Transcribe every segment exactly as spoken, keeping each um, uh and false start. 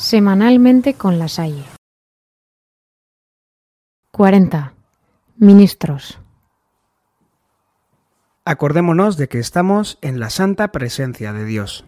Semanalmente con La Salle. cuarenta. Ministros. Acordémonos de que estamos en la santa presencia de Dios.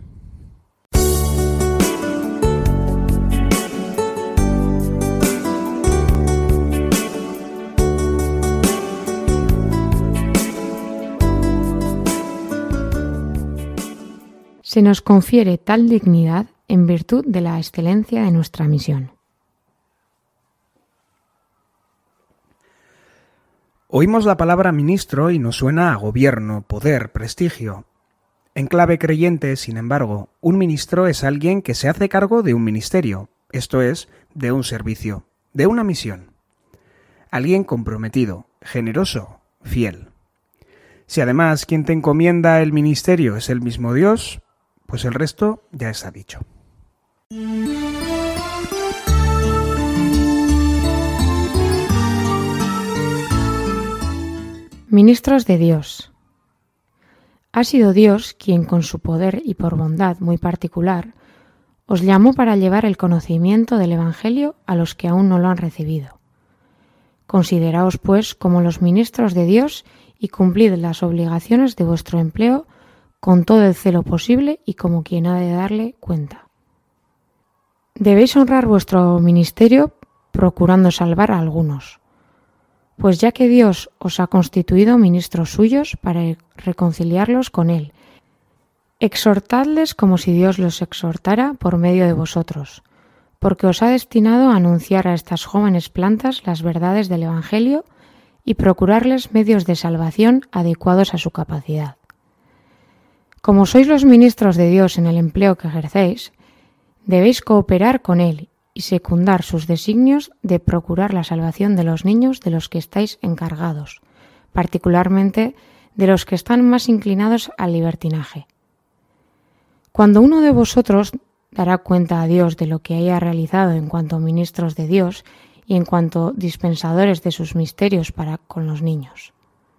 Se nos confiere tal dignidad en virtud de la excelencia de nuestra misión. Oímos la palabra ministro y nos suena a gobierno, poder, prestigio. En clave creyente, sin embargo, un ministro es alguien que se hace cargo de un ministerio, esto es, de un servicio, de una misión. Alguien comprometido, generoso, fiel. Si además quien te encomienda el ministerio es el mismo Dios, pues el resto ya está dicho. Ministros de Dios. Ha sido Dios quien, con su poder y por bondad muy particular, os llamó para llevar el conocimiento del Evangelio a los que aún no lo han recibido. Consideraos, pues, como los ministros de Dios y cumplid las obligaciones de vuestro empleo con todo el celo posible y como quien ha de darle cuenta. Debéis honrar vuestro ministerio procurando salvar a algunos, pues ya que Dios os ha constituido ministros suyos para reconciliarlos con Él, exhortadles como si Dios los exhortara por medio de vosotros, porque os ha destinado a anunciar a estas jóvenes plantas las verdades del Evangelio y procurarles medios de salvación adecuados a su capacidad. Como sois los ministros de Dios en el empleo que ejercéis, debéis cooperar con Él y secundar sus designios de procurar la salvación de los niños de los que estáis encargados, particularmente de los que están más inclinados al libertinaje. Cuando uno de vosotros dará cuenta a Dios de lo que haya realizado en cuanto ministros de Dios y en cuanto dispensadores de sus misterios para con los niños.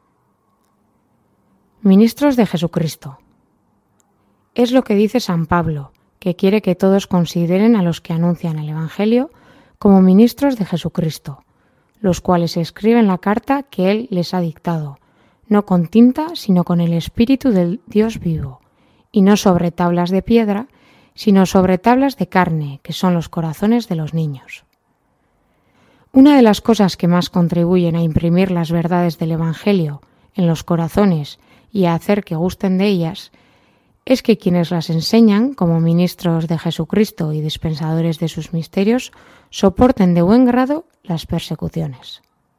Ministros de Jesucristo. Es lo que dice San Pablo, que quiere que todos consideren a los que anuncian el Evangelio como ministros de Jesucristo, los cuales escriben la carta que Él les ha dictado, no con tinta, sino con el Espíritu del Dios vivo, y no sobre tablas de piedra, sino sobre tablas de carne, que son los corazones de los niños. Una de las cosas que más contribuyen a imprimir las verdades del Evangelio en los corazones y a hacer que gusten de ellas es que quienes las enseñan, como ministros de Jesucristo y dispensadores de sus misterios, soporten de buen grado las persecuciones.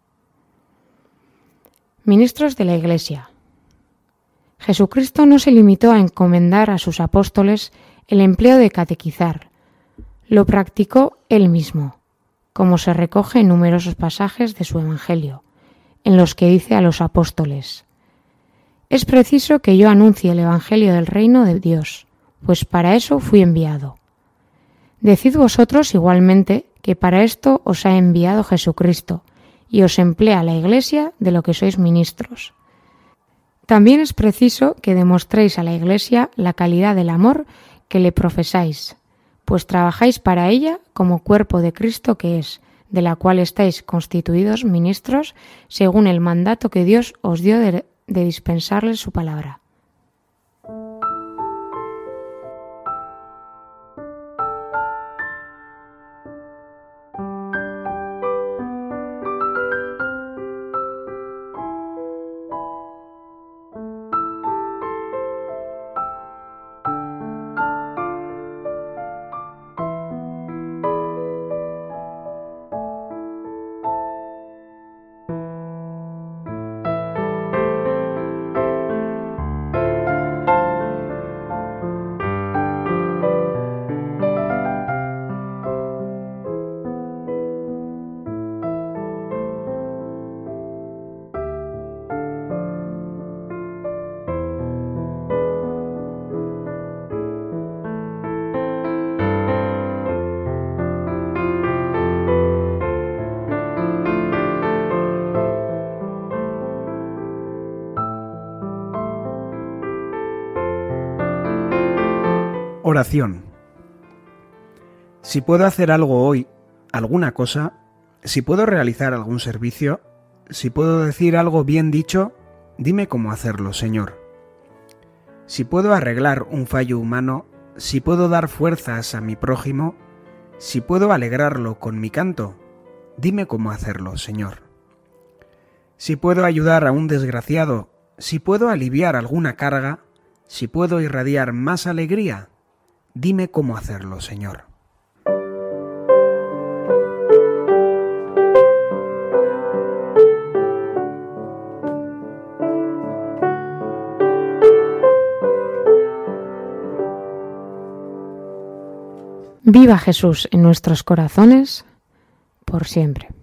Ministros de la Iglesia. Jesucristo no se limitó a encomendar a sus apóstoles el empleo de catequizar, lo practicó Él mismo, como se recoge en numerosos pasajes de su Evangelio, en los que dice a los apóstoles: «Es preciso que yo anuncie el Evangelio del reino de Dios, pues para eso fui enviado. Decid vosotros igualmente que para esto os ha enviado Jesucristo, y os emplea la Iglesia de lo que sois ministros. También es preciso que demostréis a la Iglesia la calidad del amor que le profesáis, pues trabajáis para ella como cuerpo de Cristo que es, de la cual estáis constituidos ministros según el mandato que Dios os dio de, de dispensarles su palabra». Oración. Si puedo hacer algo hoy, alguna cosa, si puedo realizar algún servicio, si puedo decir algo bien dicho, dime cómo hacerlo, Señor. Si puedo arreglar un fallo humano, si puedo dar fuerzas a mi prójimo, si puedo alegrarlo con mi canto, dime cómo hacerlo, Señor. Si puedo ayudar a un desgraciado, si puedo aliviar alguna carga, si puedo irradiar más alegría, dime cómo hacerlo, Señor. Viva Jesús en nuestros corazones por siempre.